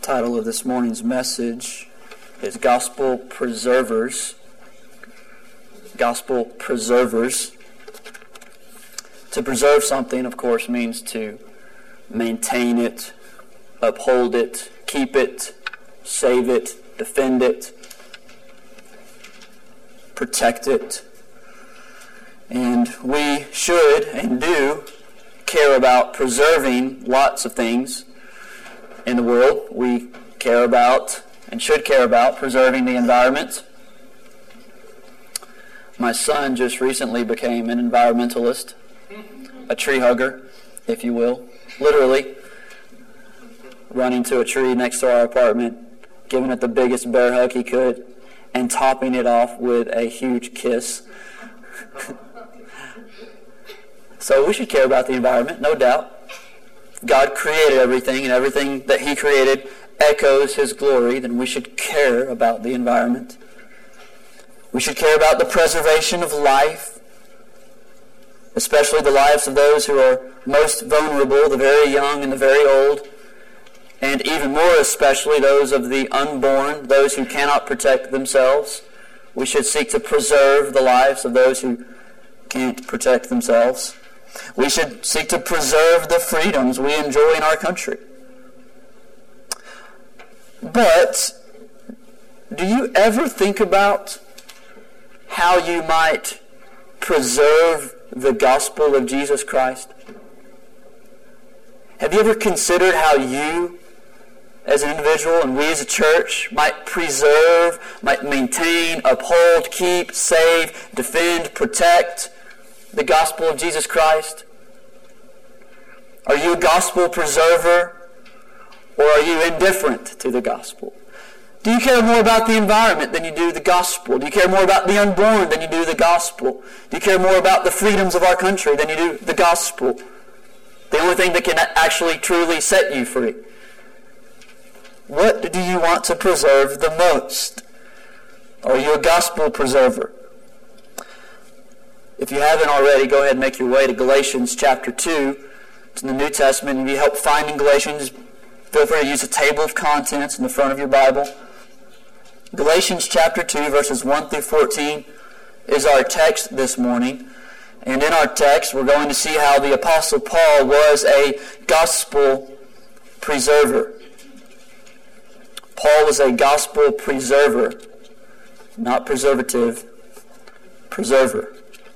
title of this morning's message is Gospel Preservers. Gospel Preservers. To preserve something, of course, means to maintain it, uphold it, keep it, save it, defend it, protect it. And we should and do care about preserving lots of things in the world. We care about and should care about preserving the environment. My son just recently became an environmentalist, a tree hugger, if you will. Literally running to a tree next to our apartment, giving it the biggest bear hug he could, and topping it off with a huge kiss. So we should care about the environment, no doubt. God created everything, and everything that He created echoes His glory, then we should care about the environment. We should care about the preservation of life, especially the lives of those who are most vulnerable, the very young and the very old, and even more especially those of the unborn, those who cannot protect themselves. We should seek to preserve the lives of those who can't protect themselves. We should seek to preserve the freedoms we enjoy in our country. But do you ever think about how you might preserve the gospel of Jesus Christ? Have you ever considered how you, as an individual, and we as a church, might preserve, might maintain, uphold, keep, save, defend, protect the gospel of Jesus Christ? Are you a gospel preserver, or are you indifferent to the gospel? Do you care more about the environment than you do the gospel? Do you care more about the unborn than you do the gospel? Do you care more about the freedoms of our country than you do the gospel? The only thing that can actually truly set you free. What do you want to preserve the most? Are you a gospel preserver? If you haven't already, go ahead and make your way to Galatians chapter 2. It's in the New Testament. If you help finding Galatians, feel free to use the table of contents in the front of your Bible. Galatians chapter 2, verses 1 through 14 is our text this morning. And in our text, we're going to see how the Apostle Paul was a gospel preserver. Paul was a gospel preserver, not preservative, preserver.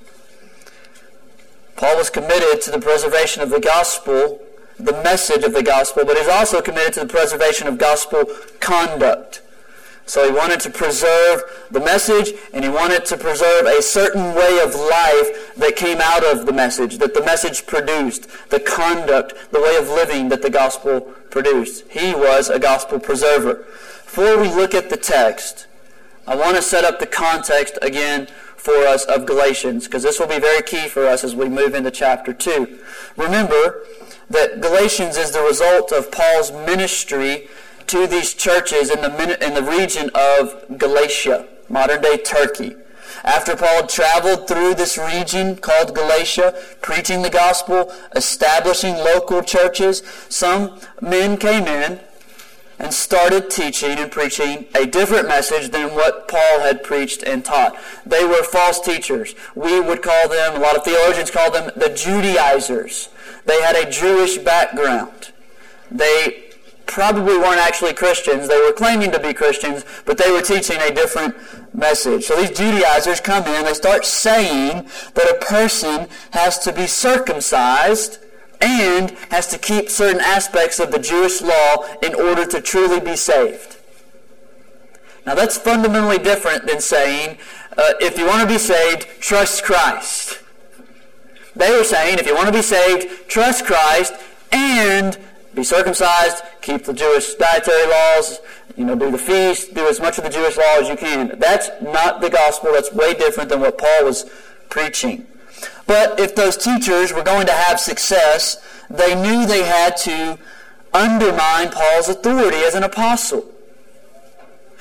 Paul was committed to the preservation of the gospel, the message of the gospel, but he's also committed to the preservation of gospel conduct. So he wanted to preserve the message, and he wanted to preserve a certain way of life that came out of the message, that the message produced, the conduct, the way of living that the gospel produced. He was a gospel preserver. Before we look at the text, I want to set up the context again for us of Galatians, because this will be very key for us as we move into chapter 2. Remember that Galatians is the result of Paul's ministry to these churches in the region of Galatia, modern-day Turkey. After Paul had traveled through this region called Galatia, preaching the gospel, establishing local churches, some men came in and started teaching and preaching a different message than what Paul had preached and taught. They were false teachers. We would call them, a lot of theologians call them, the Judaizers. They had a Jewish background. They probably weren't actually Christians. They were claiming to be Christians, but they were teaching a different message. So these Judaizers come in, they start saying that a person has to be circumcised and has to keep certain aspects of the Jewish law in order to truly be saved. Now that's fundamentally different than saying, if you want to be saved, trust Christ. They were saying, if you want to be saved, trust Christ and be circumcised, keep the Jewish dietary laws, do the feast, do as much of the Jewish law as you can. That's not the gospel. That's way different than what Paul was preaching. But if those teachers were going to have success, they knew they had to undermine Paul's authority as an apostle.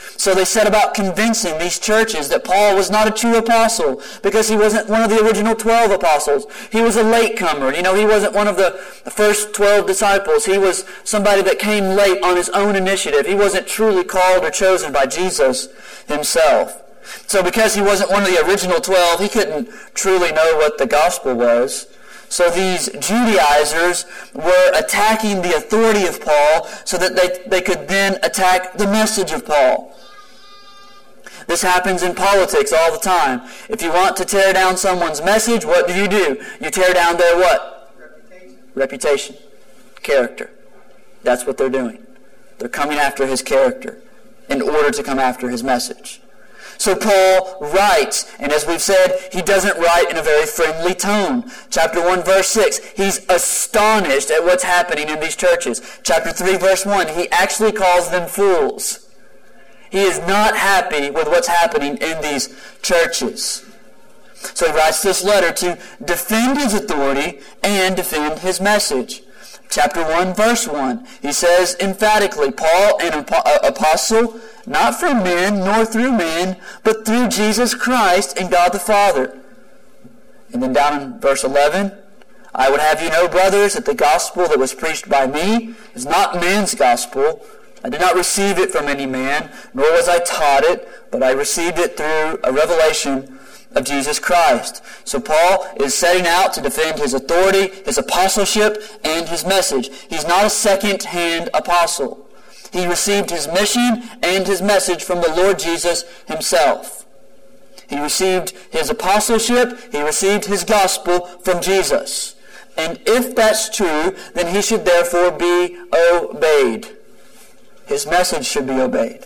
So they set about convincing these churches that Paul was not a true apostle because he wasn't one of the original 12 apostles. He was a latecomer. He wasn't one of the first 12 disciples. He was somebody that came late on his own initiative. He wasn't truly called or chosen by Jesus himself. So because he wasn't one of the original 12, he couldn't truly know what the gospel was. So these Judaizers were attacking the authority of Paul so that they could then attack the message of Paul. This happens in politics all the time. If you want to tear down someone's message, what do? You tear down their what? Reputation. Character. That's what they're doing. They're coming after his character in order to come after his message. So Paul writes, and as we've said, he doesn't write in a very friendly tone. Chapter 1, verse 6, he's astonished at what's happening in these churches. Chapter 3, verse 1, he actually calls them fools. He is not happy with what's happening in these churches. So he writes this letter to defend his authority and defend his message. Chapter 1, verse 1, he says emphatically, Paul, an apostle, not from men nor through men, but through Jesus Christ and God the Father. And then down in verse 11, I would have you know, brothers, that the gospel that was preached by me is not man's gospel. I did not receive it from any man, nor was I taught it, but I received it through a revelation of Jesus Christ. So Paul is setting out to defend his authority, his apostleship, and his message. He's not a second-hand apostle. He received his mission and his message from the Lord Jesus himself. He received his apostleship, he received his gospel from Jesus. And if that's true, then he should therefore be obeyed. His message should be obeyed.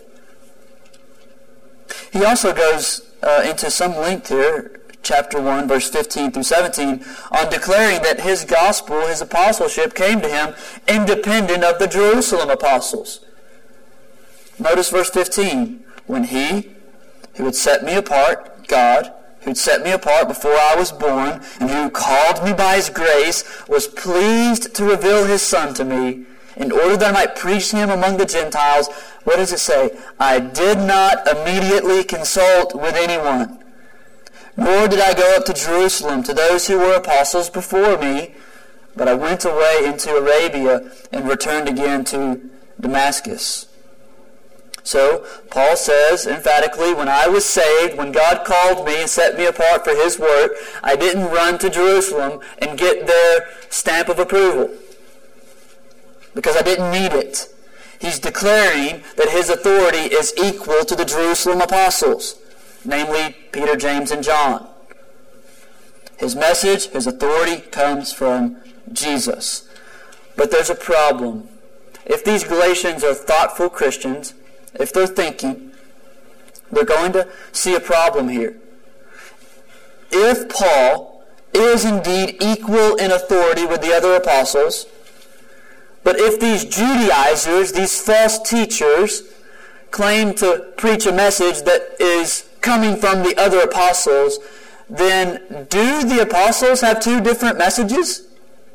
He also goes into some length here, chapter 1, verse 15 through 17, on declaring that his gospel, his apostleship, came to him independent of the Jerusalem apostles. Notice verse 15. When he, who had set me apart, God, who had set me apart before I was born, and who called me by his grace, was pleased to reveal his Son to me, in order that I might preach him among the Gentiles. What does it say? I did not immediately consult with anyone, nor did I go up to Jerusalem to those who were apostles before me, but I went away into Arabia and returned again to Damascus. So, Paul says emphatically, when I was saved, when God called me and set me apart for his work, I didn't run to Jerusalem and get their stamp of approval, because I didn't need it. He's declaring that his authority is equal to the Jerusalem apostles, namely Peter, James, and John. His message, his authority comes from Jesus. But there's a problem. If these Galatians are thoughtful Christians, if they're thinking, they're going to see a problem here. If Paul is indeed equal in authority with the other apostles, but if these Judaizers, these false teachers, claim to preach a message that is coming from the other apostles, then do the apostles have two different messages?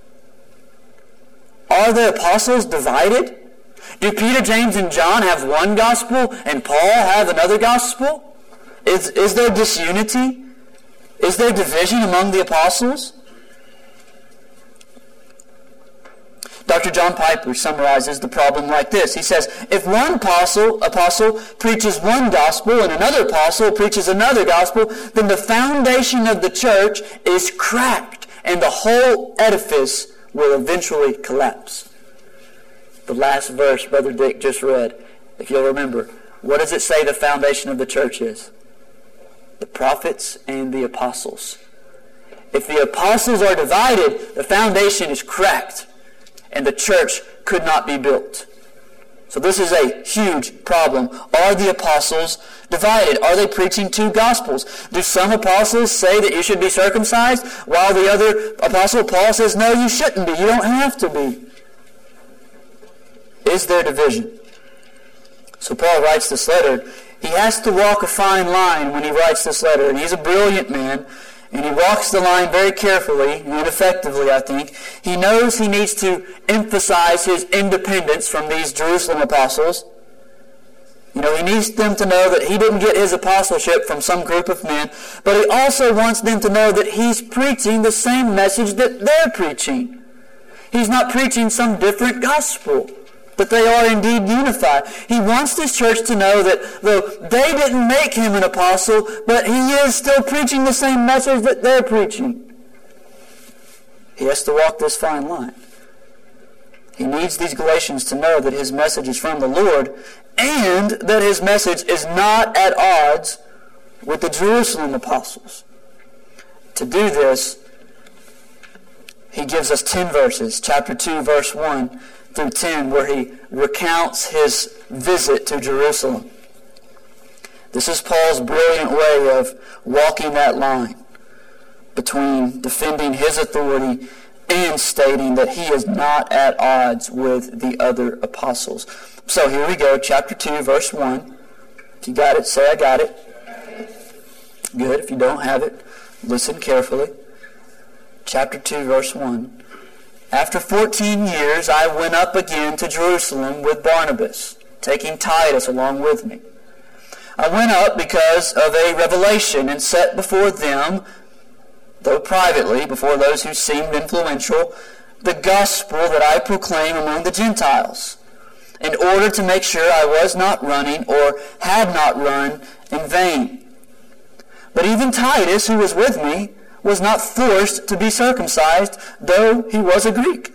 Are the apostles divided? Do Peter, James, and John have one gospel and Paul have another gospel? Is there disunity? Is there division among the apostles? Dr. John Piper summarizes the problem like this. He says, if one apostle preaches one gospel and another apostle preaches another gospel, then the foundation of the church is cracked and the whole edifice will eventually collapse. The last verse Brother Dick just read, if you'll remember, what does it say the foundation of the church is? The prophets and the apostles. If the apostles are divided, the foundation is cracked, and the church could not be built. So this is a huge problem. Are the apostles divided? Are they preaching two gospels? Do some apostles say that you should be circumcised, while the other apostle, Paul, says, no, you shouldn't be. You don't have to be. Is there division? So Paul writes this letter. He has to walk a fine line when he writes this letter. And he's a brilliant man. And he walks the line very carefully and effectively, I think. He knows he needs to emphasize his independence from these Jerusalem apostles. He needs them to know that he didn't get his apostleship from some group of men, but he also wants them to know that he's preaching the same message that they're preaching. He's not preaching some different gospel, but they are indeed unified. He wants this church to know that though they didn't make him an apostle, but he is still preaching the same message that they're preaching. He has to walk this fine line. He needs these Galatians to know that his message is from the Lord and that his message is not at odds with the Jerusalem apostles. To do this, he gives us 10 verses, chapter 2, verse 1 through 10, where he recounts his visit to Jerusalem. This is Paul's brilliant way of walking that line between defending his authority and stating that he is not at odds with the other apostles. So here we go, chapter 2, verse 1. If you got it, say, I got it. Good. If you don't have it, listen carefully. Chapter 2, verse 1. After 14 years, I went up again to Jerusalem with Barnabas, taking Titus along with me. I went up because of a revelation and set before them, though privately, before those who seemed influential, the gospel that I proclaim among the Gentiles, in order to make sure I was not running or had not run in vain. But even Titus, who was with me, was not forced to be circumcised, though he was a Greek.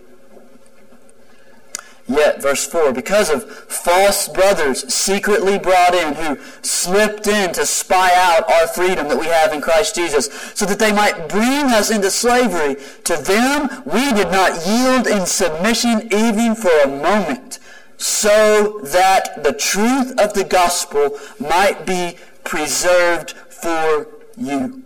Yet, verse 4, because of false brothers secretly brought in, who slipped in to spy out our freedom that we have in Christ Jesus, so that they might bring us into slavery, to them we did not yield in submission even for a moment, so that the truth of the gospel might be preserved for you.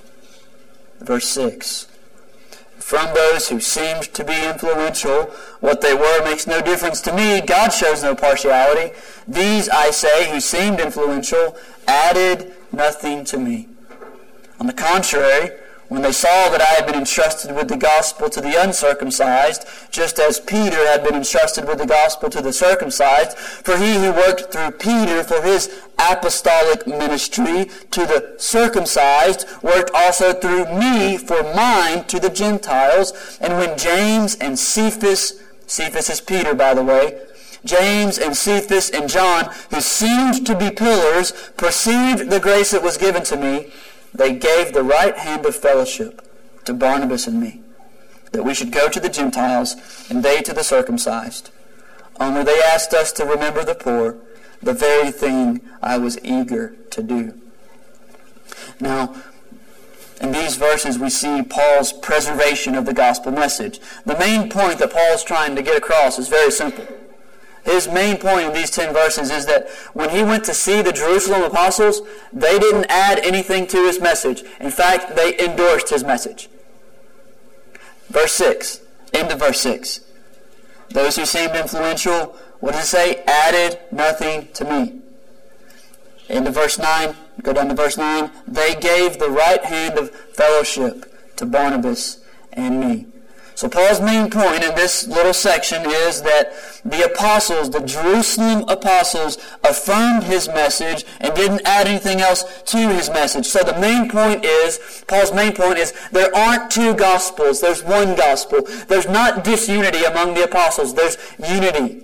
Verse 6. From those who seemed to be influential, what they were makes no difference to me. God shows no partiality. These, I say, who seemed influential, added nothing to me. On the contrary, when they saw that I had been entrusted with the gospel to the uncircumcised, just as Peter had been entrusted with the gospel to the circumcised, for he who worked through Peter for his apostolic ministry to the circumcised worked also through me for mine to the Gentiles. And when James and Cephas is Peter, by the way, James and Cephas and John, who seemed to be pillars, perceived the grace that was given to me, they gave the right hand of fellowship to Barnabas and me, that we should go to the Gentiles and they to the circumcised. Only they asked us to remember the poor, the very thing I was eager to do. Now, in these verses we see Paul's preservation of the gospel message. The main point that Paul is trying to get across is very simple. His main point in these 10 verses is that when he went to see the Jerusalem apostles, they didn't add anything to his message. In fact, they endorsed his message. Verse 6, end of verse 6. Those who seemed influential, what does it say? Added nothing to me. End of verse 9, go down to verse 9. They gave the right hand of fellowship to Barnabas and me. So Paul's main point in this little section is that the apostles, the Jerusalem apostles, affirmed his message and didn't add anything else to his message. So the main point is, Paul's main point is, there aren't two gospels, there's one gospel. There's not disunity among the apostles, there's unity.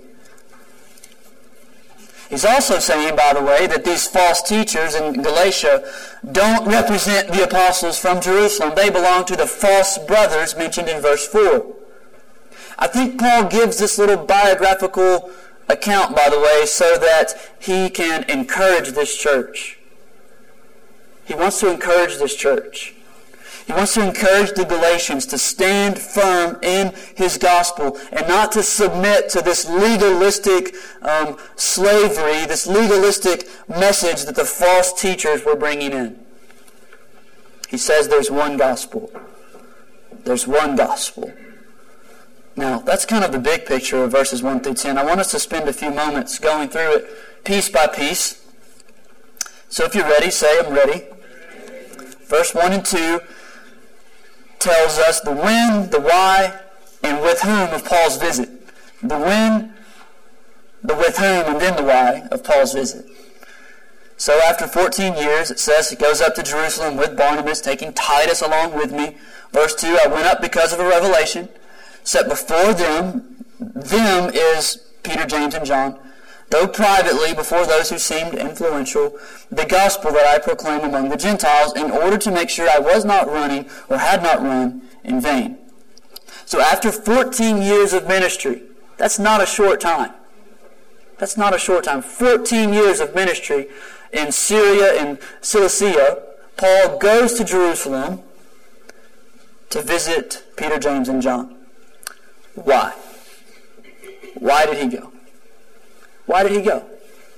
He's also saying, by the way, that these false teachers in Galatia don't represent the apostles from Jerusalem. They belong to the false brothers mentioned in verse 4. I think Paul gives this little biographical account, by the way, so that he can encourage this church. He wants to encourage this church. He wants to encourage the Galatians to stand firm in his gospel and not to submit to this legalistic slavery, this legalistic message that the false teachers were bringing in. He says there's one gospel. There's one gospel. Now, that's kind of the big picture of verses 1 through 10. I want us to spend a few moments going through it piece by piece. So if you're ready, say, I'm ready. Verse 1 and 2 tells us the when, the why, and with whom of Paul's visit. The when, the with whom and then the why of Paul's visit. So after 14 years, it says he goes up to Jerusalem with Barnabas, taking Titus along with me. Verse 2, I went up because of a revelation set before them. Them is Peter, James, and John. Though privately, before those who seemed influential, the gospel that I proclaim among the Gentiles, in order to make sure I was not running or had not run in vain. So after 14 years of ministry, that's not a short time. That's not a short time. 14 years of ministry in Syria and Cilicia, Paul goes to Jerusalem to visit Peter, James, and John. Why? Why did he go? Why did he go?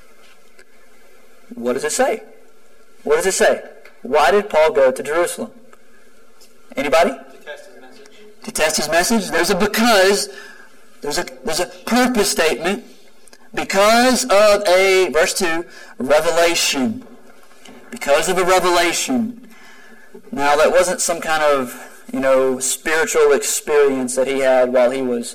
What does it say? What does it say? Why did Paul go to Jerusalem? Anybody? To test his message. To test his message? There's a because. There's a purpose statement. Because of a, verse 2, revelation. Because of a revelation. Now, that wasn't some kind of, spiritual experience that he had while he was,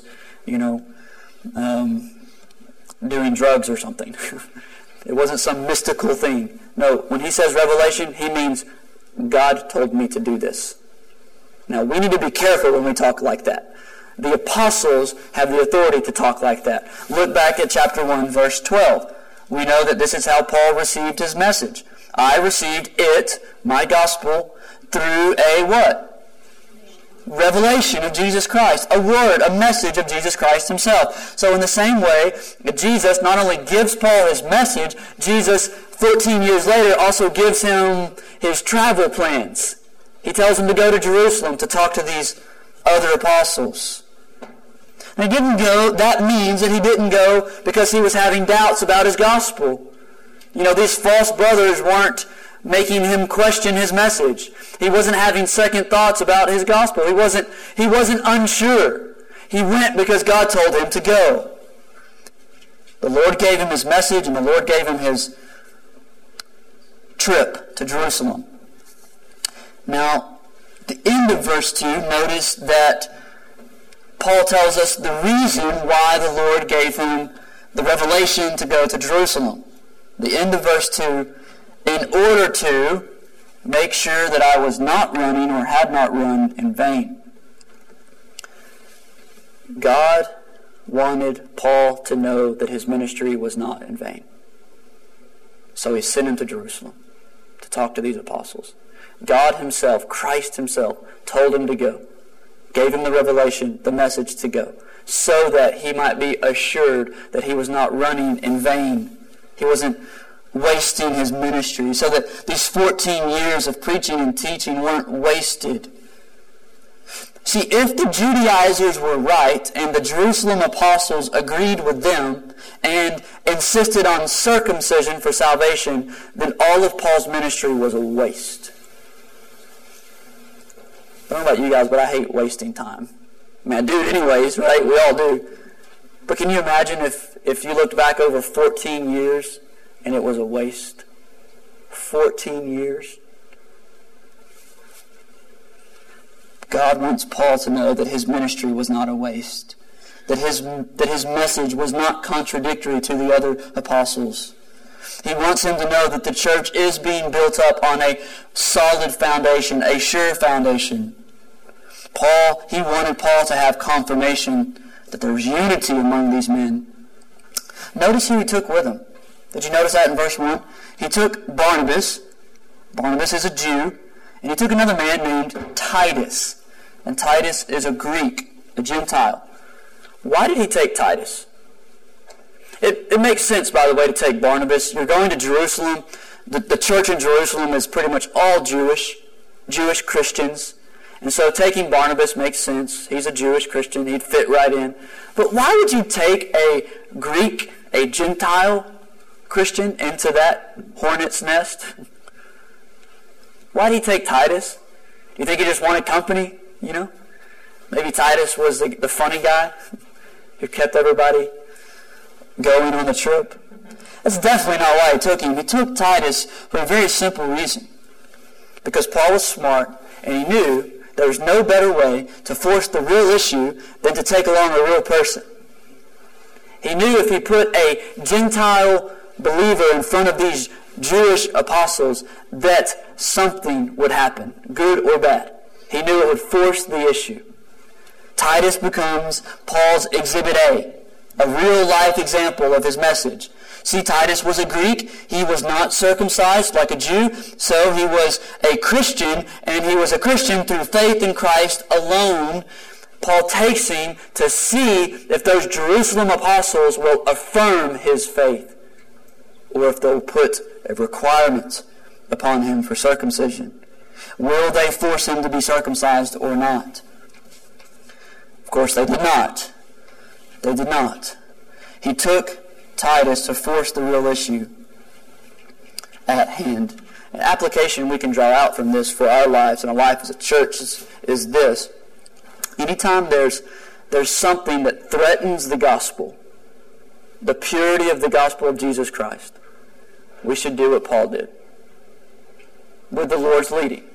doing drugs or something. It wasn't some mystical thing. No, when he says revelation, he means God told me to do this. Now, we need to be careful when we talk like that. The apostles have the authority to talk like that. Look back at chapter 1, verse 12. We know that this is how Paul received his message. I received it, my gospel, through a what? Revelation of Jesus Christ. A word, a message of Jesus Christ himself. So in the same way, Jesus not only gives Paul his message, Jesus, 14 years later, also gives him his travel plans. He tells him to go to Jerusalem to talk to these other apostles. And he didn't go, that means that he didn't go because he was having doubts about his gospel. These false brothers weren't making him question his message. He wasn't having second thoughts about his gospel. He wasn't unsure. He went because God told him to go. The Lord gave him his message, and the Lord gave him his trip to Jerusalem. Now, at the end of verse 2, notice that Paul tells us the reason why the Lord gave him the revelation to go to Jerusalem. The end of verse 2, in order to make sure that I was not running or had not run in vain. God wanted Paul to know that his ministry was not in vain. So he sent him to Jerusalem to talk to these apostles. God himself, Christ himself, told him to go. Gave him the revelation, the message to go, so that he might be assured that he was not running in vain. He wasn't wasting his ministry, so that these 14 years of preaching and teaching weren't wasted. See, if the Judaizers were right and the Jerusalem apostles agreed with them and insisted on circumcision for salvation, then all of Paul's ministry was a waste. I don't know about you guys, but I hate wasting time. I do it anyways, right? We all do. But can you imagine if you looked back over 14 years and it was a waste? 14 years. God wants Paul to know that his ministry was not a waste. That his message was not contradictory to the other apostles. He wants him to know that the church is being built up on a solid foundation, a sure foundation. He wanted Paul to have confirmation that there was unity among these men. Notice who he took with him. Did you notice that in verse 1? He took Barnabas. Barnabas is a Jew. And he took another man named Titus. And Titus is a Greek, a Gentile. Why did he take Titus? It makes sense, by the way, to take Barnabas. You're going to Jerusalem. The church in Jerusalem is pretty much all Jewish Christians. And so taking Barnabas makes sense. He's a Jewish Christian. He'd fit right in. But why would you take a Greek, a Gentile Christian into that hornet's nest? Why did he take Titus? Do you think he just wanted company? Maybe Titus was the funny guy who kept everybody going on the trip. That's definitely not why he took him. He took Titus for a very simple reason. Because Paul was smart and he knew there was no better way to force the real issue than to take along a real person. He knew if he put a Gentile believer in front of these Jewish apostles that something would happen, good or bad. He knew it would force the issue. Titus becomes Paul's Exhibit A real-life example of his message. See, Titus was a Greek. He was not circumcised like a Jew, so he was a Christian, and he was a Christian through faith in Christ alone. Paul takes him to see if those Jerusalem apostles will affirm his faith, or if they'll put a requirement upon him for circumcision. Will they force him to be circumcised or not? Of course, they did not. They did not. He took Titus to force the real issue at hand. An application we can draw out from this for our lives and our life as a church is this. Anytime there's something that threatens the gospel, the purity of the gospel of Jesus Christ, we should do what Paul did. With the Lord's leading,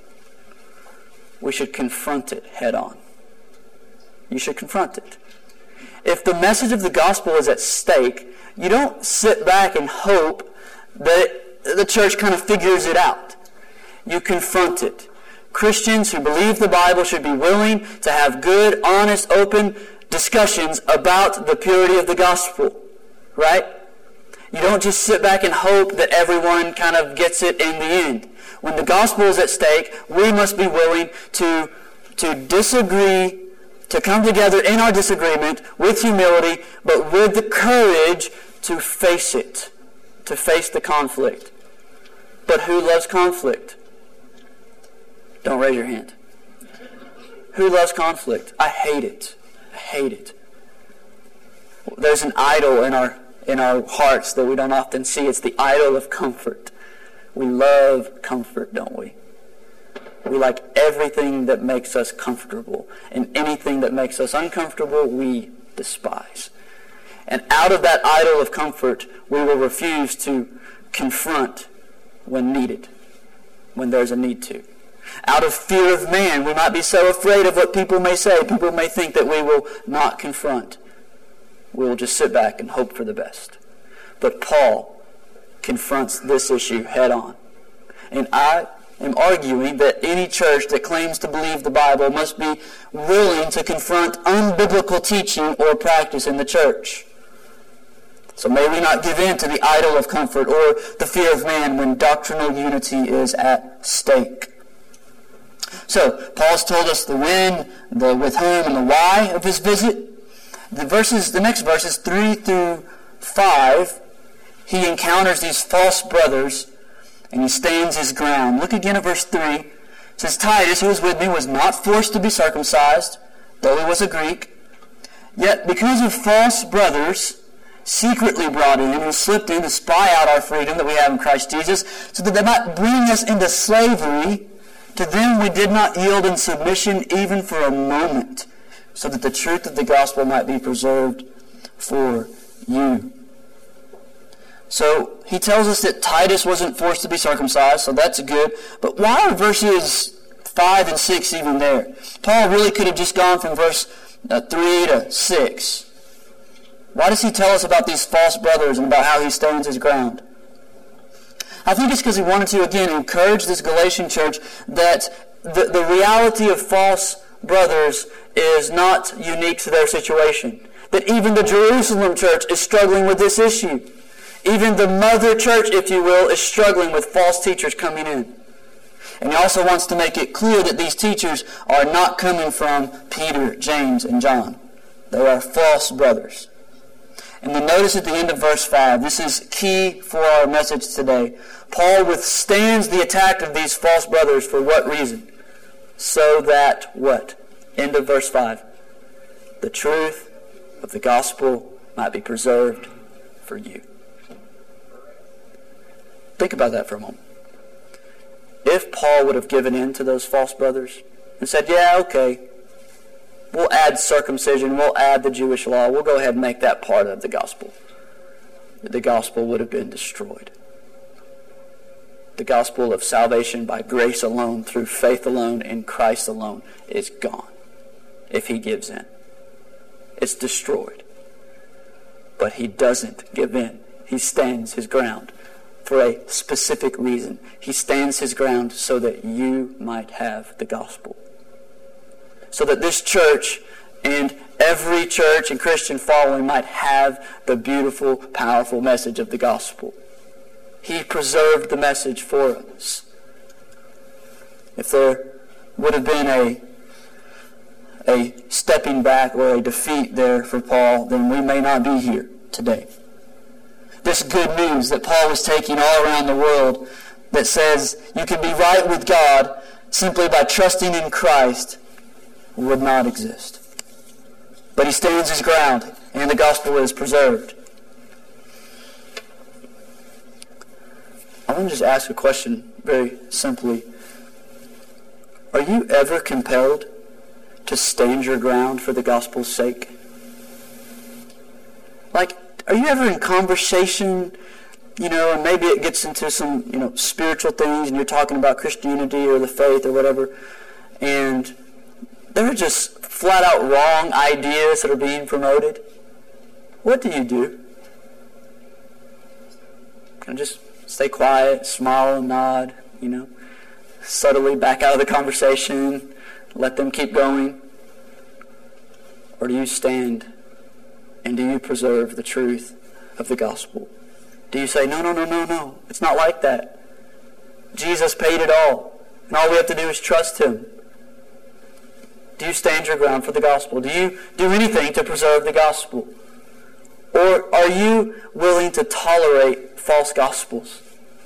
we should confront it head on. You should confront it. If the message of the gospel is at stake, you don't sit back and hope that the church kind of figures it out. You confront it. Christians who believe the Bible should be willing to have good, honest, open discussions about the purity of the gospel. Right? You don't just sit back and hope that everyone kind of gets it in the end. When the gospel is at stake, we must be willing to disagree, to come together in our disagreement with humility, but with the courage to face it, to face the conflict. But who loves conflict? Don't raise your hand. Who loves conflict? I hate it. I hate it. There's an idol in our hearts that we don't often see. It's the idol of comfort. We love comfort, don't we? We like everything that makes us comfortable. And anything that makes us uncomfortable, we despise. And out of that idol of comfort, we will refuse to confront when needed, when there's a need to. Out of fear of man, we might be so afraid of what people may say. People may think that we will not confront. We will just sit back and hope for the best. But Paul confronts this issue head on. And I am arguing that any church that claims to believe the Bible must be willing to confront unbiblical teaching or practice in the church. So may we not give in to the idol of comfort or the fear of man when doctrinal unity is at stake. So, Paul's told us the when, the with whom, and the why of his visit. The next verses 3 through 5, he encounters these false brothers and he stands his ground. Look again at verse 3. It says, Titus, who was with me, was not forced to be circumcised, though he was a Greek. Yet because of false brothers secretly brought in and slipped in to spy out our freedom that we have in Christ Jesus, so that they might bring us into slavery, to them we did not yield in submission even for a moment, so that the truth of the gospel might be preserved for you. So he tells us that Titus wasn't forced to be circumcised, so that's good. But why are verses 5 and 6 even there? Paul really could have just gone from verse 3 to 6. Why does he tell us about these false brothers and about how he stands his ground? I think it's because he wanted to, again, encourage this Galatian church that the reality of false brothers is not unique to their situation. That even the Jerusalem church is struggling with this issue. Even the mother church, if you will, is struggling with false teachers coming in. And he also wants to make it clear that these teachers are not coming from Peter, James, and John. They are false brothers. And then notice at the end of verse 5, this is key for our message today. Paul withstands the attack of these false brothers for what reason? So that what? End of verse 5. The truth of the gospel might be preserved for you. Think about that for a moment. If Paul would have given in to those false brothers and said, yeah, okay, we'll add circumcision, we'll add the Jewish law, we'll go ahead and make that part of the gospel would have been destroyed. The gospel of salvation by grace alone, through faith alone, in Christ alone, is gone if he gives in. It's destroyed. But he doesn't give in. He stands his ground for a specific reason. He stands his ground so that you might have the gospel. So that this church and every church and Christian following might have the beautiful, powerful message of the gospel. He preserved the message for us. If there would have been a stepping back or a defeat there for Paul, then we may not be here today. This good news that Paul was taking all around the world that says you can be right with God simply by trusting in Christ would not exist. But he stands his ground, and the gospel is preserved. I want to just ask a question very simply. Are you ever compelled to stand your ground for the gospel's sake? Like, are you ever in conversation, and maybe it gets into some, spiritual things, and you're talking about Christianity or the faith or whatever, and there are just flat out wrong ideas that are being promoted? What do? Can I just stay quiet, smile and nod, subtly back out of the conversation, let them keep going? Or do you stand and do you preserve the truth of the gospel? Do you say, no, it's not like that. Jesus paid it all, and all we have to do is trust him. Do you stand your ground for the gospel? Do you do anything to preserve the gospel? Or are you willing to tolerate false gospels?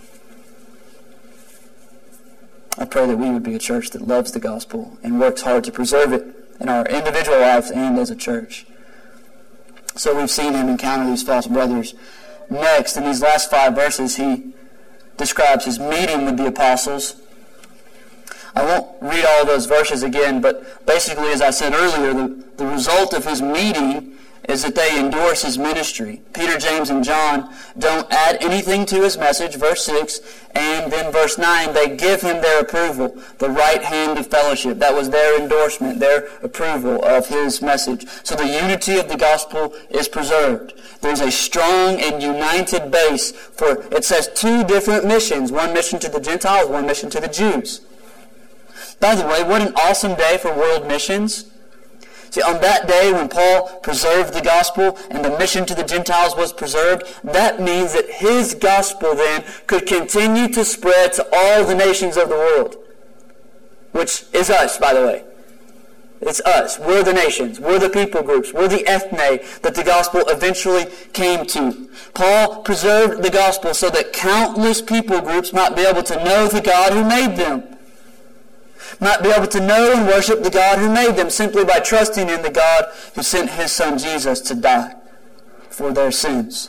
I pray that we would be a church that loves the gospel and works hard to preserve it in our individual lives and as a church. So we've seen him encounter these false brothers. Next, in these last 5 verses, he describes his meeting with the apostles. I won't read all those verses again, but basically, as I said earlier, the result of his meeting is that they endorse his ministry. Peter, James, and John don't add anything to his message, verse 6, and then verse 9, they give him their approval, the right hand of fellowship. That was their endorsement, their approval of his message. So the unity of the gospel is preserved. There's a strong and united base for, it says, 2 different missions, one mission to the Gentiles, one mission to the Jews. By the way, what an awesome day for world missions. See, on that day when Paul preserved the gospel and the mission to the Gentiles was preserved, that means that his gospel then could continue to spread to all the nations of the world. Which is us, by the way. It's us. We're the nations. We're the people groups. We're the ethne that the gospel eventually came to. Paul preserved the gospel so that countless people groups might be able to know the God who made them. Might be able to know and worship the God who made them simply by trusting in the God who sent his Son Jesus to die for their sins.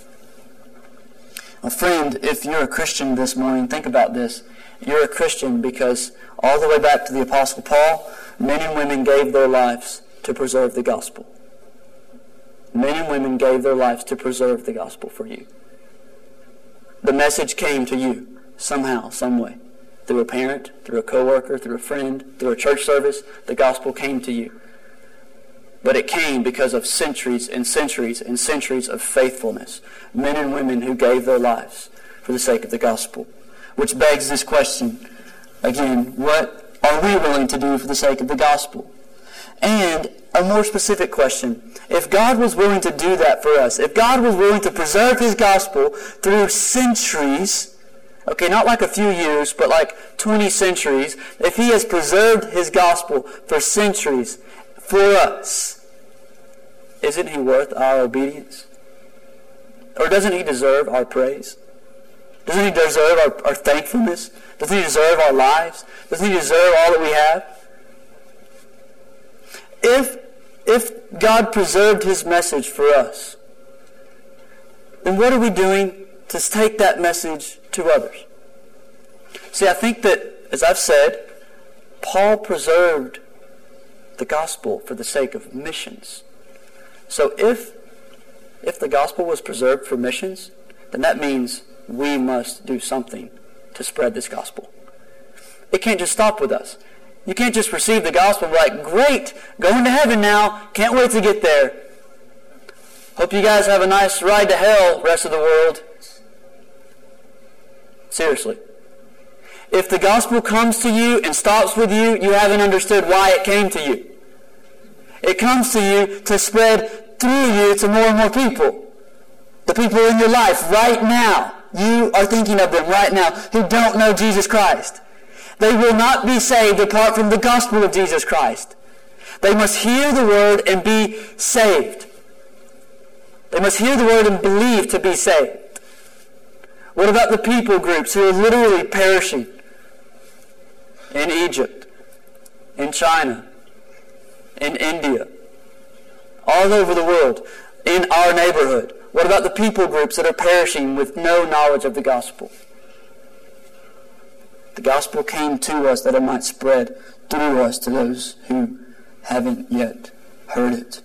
Well, friend, if you're a Christian this morning, think about this. You're a Christian because all the way back to the Apostle Paul, men and women gave their lives to preserve the gospel. Men and women gave their lives to preserve the gospel for you. The message came to you somehow, some way. Through a parent, through a coworker, through a friend, through a church service, the gospel came to you. But it came because of centuries and centuries and centuries of faithfulness. Men and women who gave their lives for the sake of the gospel. Which begs this question, again, what are we willing to do for the sake of the gospel? And a more specific question, if God was willing to do that for us, if God was willing to preserve his gospel through centuries, okay, not like a few years, but like 20 centuries. If he has preserved his gospel for centuries for us, isn't he worth our obedience? Or doesn't he deserve our praise? Doesn't he deserve our thankfulness? Doesn't he deserve our lives? Doesn't he deserve all that we have? If God preserved his message for us, then what are we doing to take that message to others? See, I think that, as I've said, Paul preserved the gospel for the sake of missions. So if the gospel was preserved for missions, then that means we must do something to spread this gospel. It can't just stop with us. You can't just receive the gospel and be like, great, going to heaven now, can't wait to get there. Hope you guys have a nice ride to hell, rest of the world. Seriously. If the gospel comes to you and stops with you, you haven't understood why it came to you. It comes to you to spread through you to more and more people. The people in your life right now, you are thinking of them right now, who don't know Jesus Christ. They will not be saved apart from the gospel of Jesus Christ. They must hear the word and be saved. They must hear the word and believe to be saved. What about the people groups who are literally perishing in Egypt, in China, in India, all over the world, in our neighborhood? What about the people groups that are perishing with no knowledge of the gospel? The gospel came to us that it might spread through us to those who haven't yet heard it.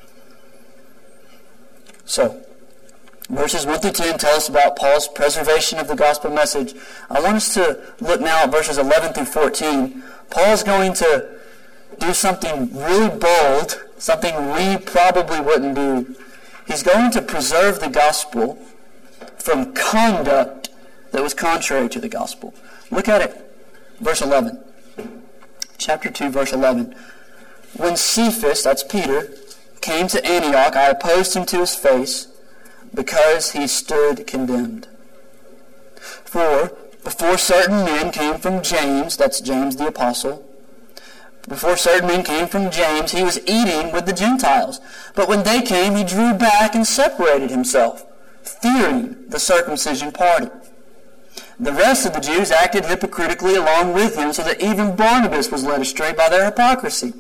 So, verses 1 through 10 tell us about Paul's preservation of the gospel message. I want us to look now at verses 11 through 14. Paul's going to do something really bold, something we probably wouldn't do. He's going to preserve the gospel from conduct that was contrary to the gospel. Look at it. Verse 11. Chapter 2, verse 11. When Cephas, that's Peter, came to Antioch, I opposed him to his face, because he stood condemned. For before certain men came from James, that's James the apostle, before certain men came from James, he was eating with the Gentiles. But when they came, he drew back and separated himself, fearing the circumcision party. The rest of the Jews acted hypocritically along with him, so that even Barnabas was led astray by their hypocrisy.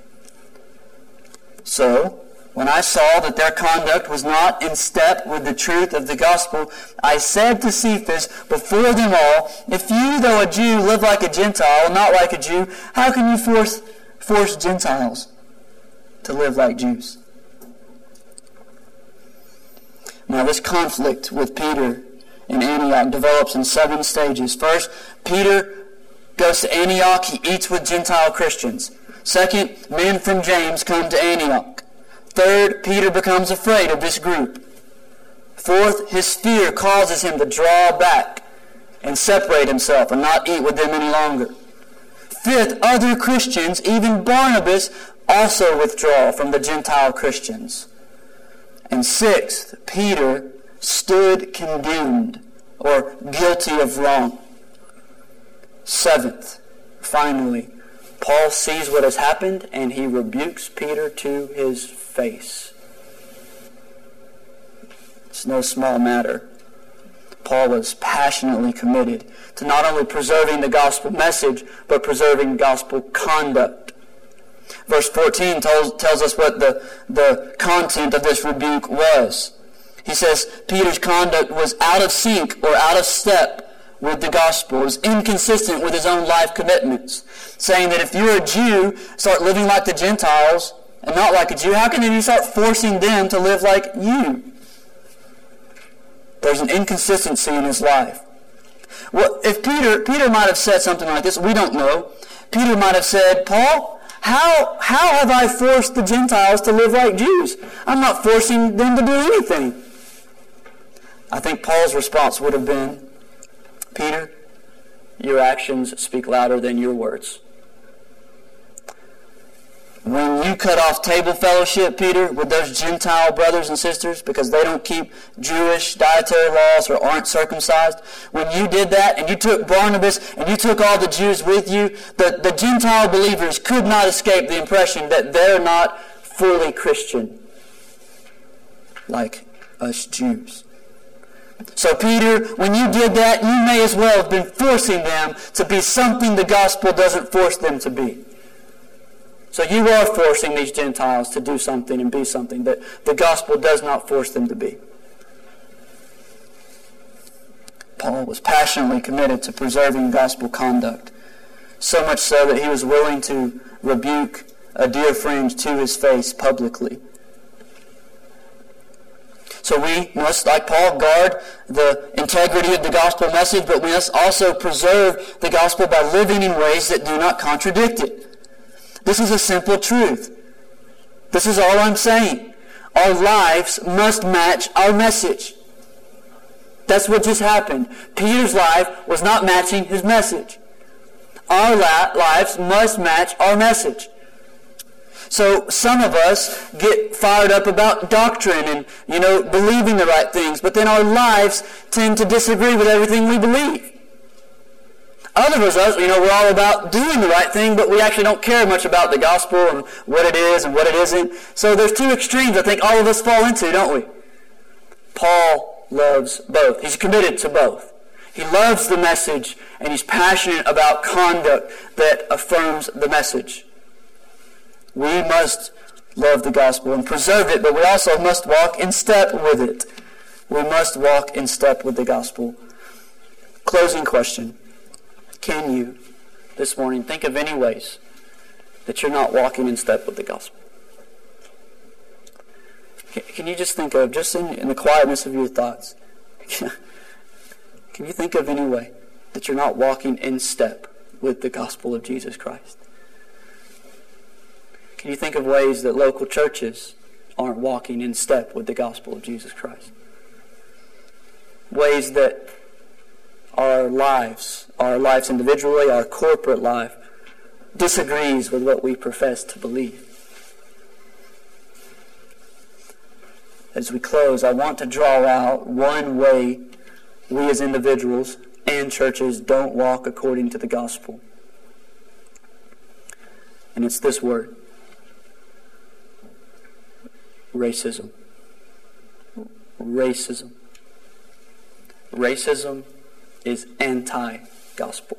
So, when I saw that their conduct was not in step with the truth of the gospel, I said to Cephas before them all, if you, though a Jew, live like a Gentile, not like a Jew, how can you force Gentiles to live like Jews? Now, this conflict with Peter in Antioch develops in 7 stages. First, Peter goes to Antioch. He eats with Gentile Christians. Second, men from James come to Antioch. Third, Peter becomes afraid of this group. Fourth, his fear causes him to draw back and separate himself and not eat with them any longer. Fifth, other Christians, even Barnabas, also withdraw from the Gentile Christians. And sixth, Peter stood condemned or guilty of wrong. Seventh, finally, Paul sees what has happened and he rebukes Peter to his face. It's no small matter. Paul was passionately committed to not only preserving the gospel message, but preserving gospel conduct. Verse 14 tells us what the content of this rebuke was. He says Peter's conduct was out of sync or out of step with the gospel. It was inconsistent with his own life commitments. Saying that if you're a Jew, start living like the Gentiles and not like a Jew, how can you start forcing them to live like you? There's an inconsistency in his life. Well, if Peter might have said something like this, we don't know. Peter might have said, Paul, how have I forced the Gentiles to live like Jews? I'm not forcing them to do anything. I think Paul's response would have been, Peter, your actions speak louder than your words. When you cut off table fellowship, Peter, with those Gentile brothers and sisters because they don't keep Jewish dietary laws or aren't circumcised, when you did that and you took Barnabas and you took all the Jews with you, the Gentile believers could not escape the impression that they're not fully Christian like us Jews. So Peter, when you did that, you may as well have been forcing them to be something the gospel doesn't force them to be. So you are forcing these Gentiles to do something and be something that the gospel does not force them to be. Paul was passionately committed to preserving gospel conduct, so much so that he was willing to rebuke a dear friend to his face publicly. So we must, like Paul, guard the integrity of the gospel message, but we must also preserve the gospel by living in ways that do not contradict it. This is a simple truth. This is all I'm saying. Our lives must match our message. That's what just happened. Peter's life was not matching his message. Our lives must match our message. So some of us get fired up about doctrine and, believing the right things, but then our lives tend to disagree with everything we believe. Others of us, we're all about doing the right thing, but we actually don't care much about the gospel and what it is and what it isn't. So there's two extremes I think all of us fall into, don't we? Paul loves both. He's committed to both. He loves the message, and he's passionate about conduct that affirms the message. We must love the gospel and preserve it, but we also must walk in step with it. We must walk in step with the gospel. Closing question. Can you, this morning, think of any ways that you're not walking in step with the gospel? Can you just think of, just in the quietness of your thoughts, can you think of any way that you're not walking in step with the gospel of Jesus Christ? Can you think of ways that local churches aren't walking in step with the gospel of Jesus Christ? Ways that our lives individually, our corporate life, disagrees with what we profess to believe. As we close, I want to draw out one way we as individuals and churches don't walk according to the gospel. And it's this word. Racism. Racism. Racism is anti-gospel.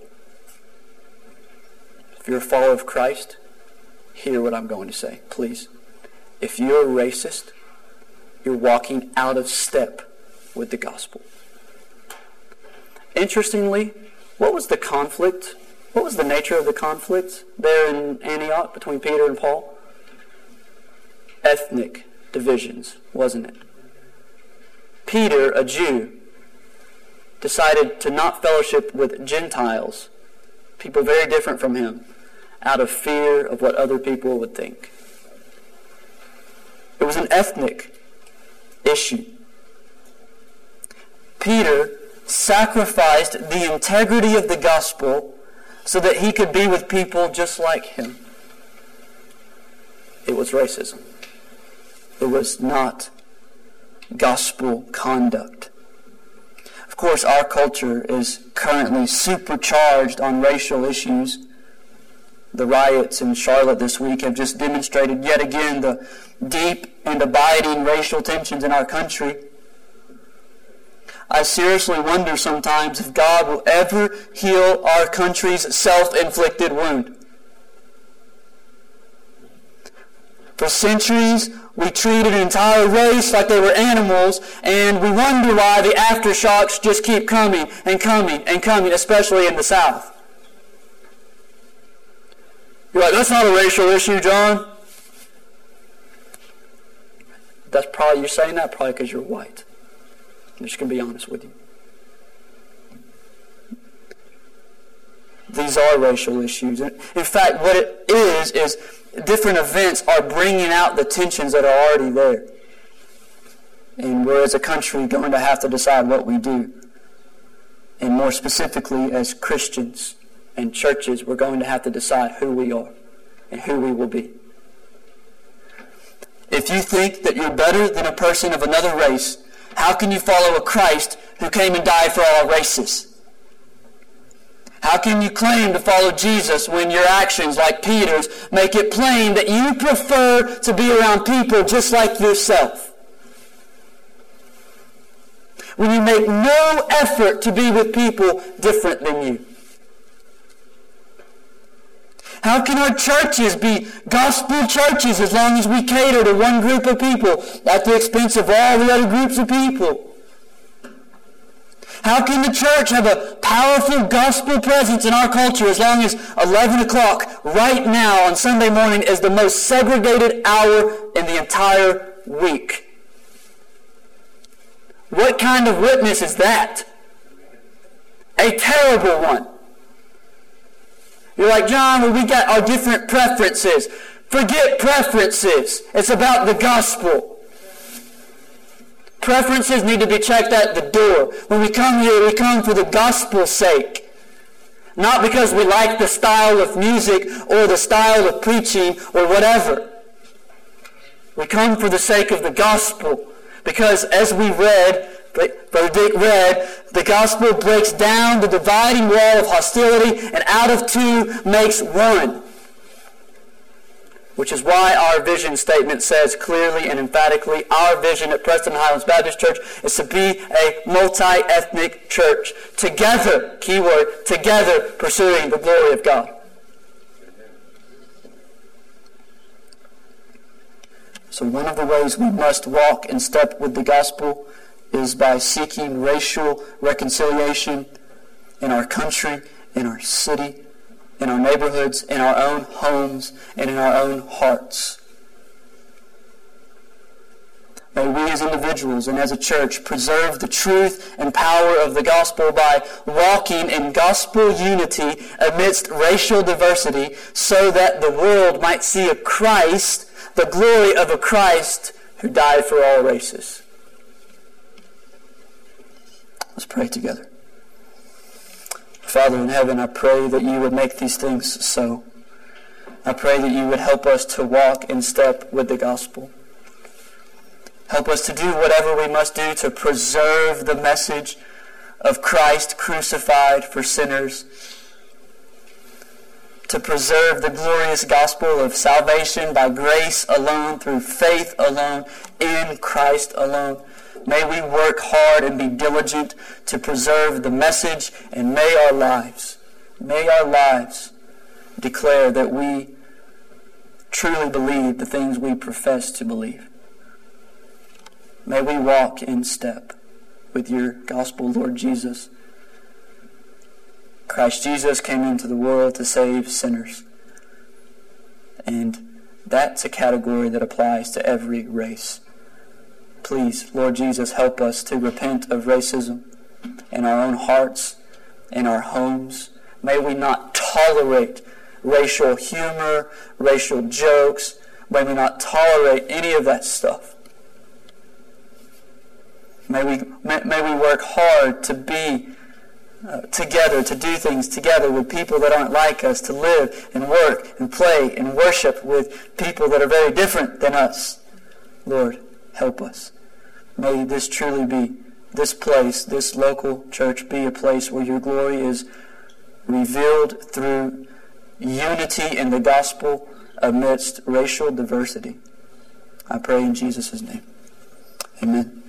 If you're a follower of Christ, hear what I'm going to say, please. If you're racist, you're walking out of step with the gospel. Interestingly, what was the conflict? What was the nature of the conflict there in Antioch between Peter and Paul? Ethnic divisions, wasn't it? Peter, a Jew, decided to not fellowship with Gentiles, people very different from him, out of fear of what other people would think. It was an ethnic issue. Peter sacrificed the integrity of the gospel so that he could be with people just like him. It was racism. It was not gospel conduct. Of course, our culture is currently supercharged on racial issues. The riots in Charlotte this week have just demonstrated yet again the deep and abiding racial tensions in our country. I seriously wonder sometimes if God will ever heal our country's self-inflicted wound. For centuries, we treated an entire race like they were animals, and we wonder why the aftershocks just keep coming and coming and coming, especially in the South. You're like, that's not a racial issue, John. That's probably, you're saying that probably because you're white. I'm just going to be honest with you. These are racial issues. In fact, what it is different events are bringing out the tensions that are already there. And we're as a country going to have to decide what we do. And more specifically, as Christians and churches, we're going to have to decide who we are and who we will be. If you think that you're better than a person of another race, how can you follow a Christ who came and died for all races? How can you claim to follow Jesus when your actions, like Peter's, make it plain that you prefer to be around people just like yourself? When you make no effort to be with people different than you? How can our churches be gospel churches as long as we cater to one group of people at the expense of all the other groups of people? How can the church have a powerful gospel presence in our culture as long as 11 o'clock right now on Sunday morning is the most segregated hour in the entire week? What kind of witness is that? A terrible one. You're like, John, well, we got our different preferences. Forget preferences. It's about the gospel. Preferences need to be checked at the door. When we come here, we come for the gospel's sake. Not because we like the style of music or the style of preaching or whatever. We come for the sake of the gospel. Because as we read, Brother Dick read, the gospel breaks down the dividing wall of hostility and out of two makes one. Which is why our vision statement says clearly and emphatically, our vision at Preston Highlands Baptist Church is to be a multi-ethnic church. Together, keyword, together pursuing the glory of God. So one of the ways we must walk in step with the gospel is by seeking racial reconciliation in our country, in our city, in our neighborhoods, in our own homes, and in our own hearts. May we as individuals and as a church preserve the truth and power of the gospel by walking in gospel unity amidst racial diversity so that the world might see a Christ, the glory of a Christ who died for all races. Let's pray together. Father in heaven, I pray that you would make these things so. I pray that you would help us to walk in step with the gospel. Help us to do whatever we must do to preserve the message of Christ crucified for sinners, to preserve the glorious gospel of salvation by grace alone, through faith alone, in Christ alone. May we work hard and be diligent to preserve the message, and may our lives declare that we truly believe the things we profess to believe. May we walk in step with your gospel, Lord Jesus. Christ Jesus came into the world to save sinners. And that's a category that applies to every race. Please, Lord Jesus, help us to repent of racism in our own hearts, in our homes. May we not tolerate racial humor, racial jokes. May we not tolerate any of that stuff. May we work hard to be together, to do things together with people that aren't like us, to live and work and play and worship with people that are very different than us. Lord, help us. May this truly be, this place, this local church, be a place where your glory is revealed through unity in the gospel amidst racial diversity. I pray in Jesus' name. Amen.